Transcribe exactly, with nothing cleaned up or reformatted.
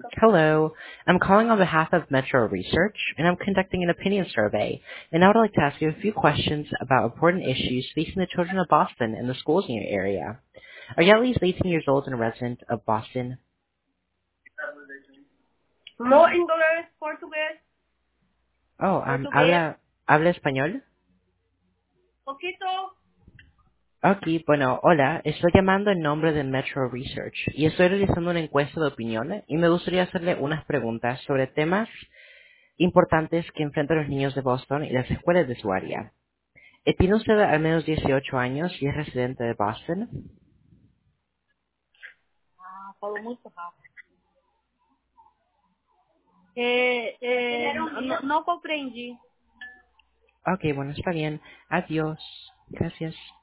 Hello. I'm calling on behalf of Metro Research, and I'm conducting an opinion survey. And I would like to ask you a few questions about important issues facing the children of Boston and the schools in your area. Are you at least eighteen years old and a resident of Boston? No inglés, portugués, Oh, um, portugués, ¿habla, habla español? poquito. Ok, bueno, hola. Estoy llamando en nombre de Metro Research y estoy realizando una encuesta de opinión y me gustaría hacerle unas preguntas sobre temas importantes que enfrentan los niños de Boston y las escuelas de su área. Eh, ¿Tiene usted al menos dieciocho años y es residente de Boston? Ah, falou muito rápido. Eh, eh, no, no compreendi. Ok, bueno, está bien. Adiós. Gracias.